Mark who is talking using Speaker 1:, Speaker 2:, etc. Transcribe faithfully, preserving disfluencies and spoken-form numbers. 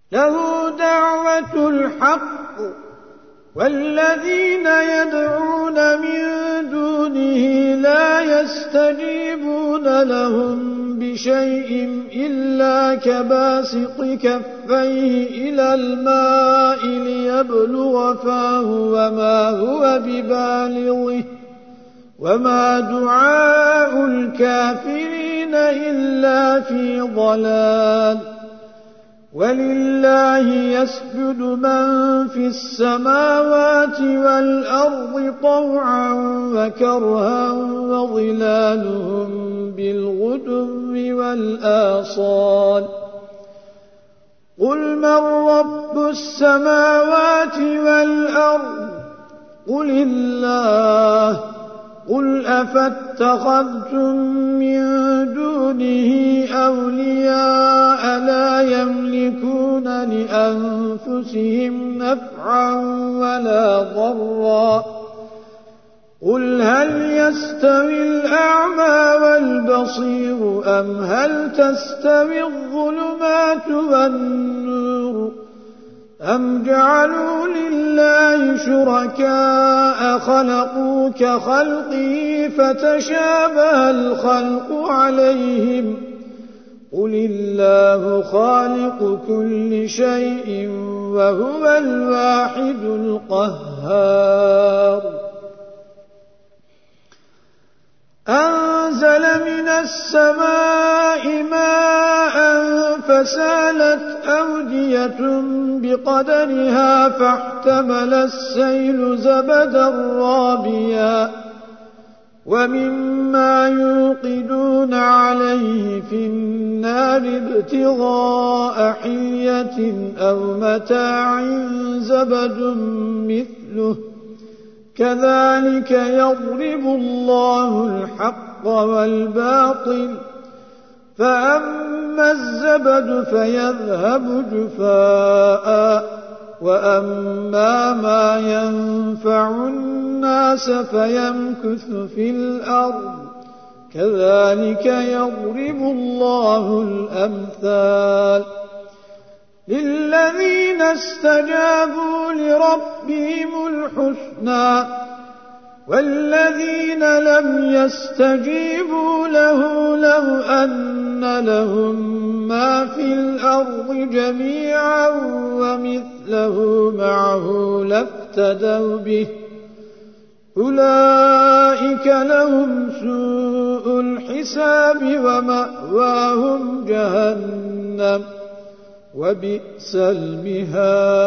Speaker 1: له دعوة الحق والذين يدعون من دونه لا يستجيبون لهم بشيء إلا كباسط كفيه إلى الماء ليبلغ فاه وما هو ببالغه وما دعاء الكافرين إلا في ضلال. ولله يسجد من في السماوات والأرض طوعا وكرها وظلالهم بالغدو والآصال. قل من رب السماوات والأرض قل الله. قل أفاتخذتم من دونه أولياء لا يملكون لأنفسهم نفعا ولا ضرا. قل هل يستوي الأعمى والبصير أم هل تستوي الظلمات والنور أم جعلوا لله شركاء خلقوا كخلقه فتشابه الخلق عليهم. قل الله خالق كل شيء وهو الواحد القهار. أنزل من السماء ماء فسالت أودية بقدرها فاحتمل السيل زبدا رابيا ومما يوقدون عليه في النار ابتغاء حلية أو متاع زبد مثله كذلك يضرب الله الحق والباطل فأما الزبد فيذهب جفاء وأما ما ينفع الناس فيمكث في الأرض كذلك يضرب الله الأمثال. للذين استجابوا لربهم الحسنى والذين لم يستجيبوا له لو أن لهم ما في الأرض جميعا ومثله معه لافتدوا به أولئك لهم سوء الحساب ومأواهم جهنم وبئس المهاد.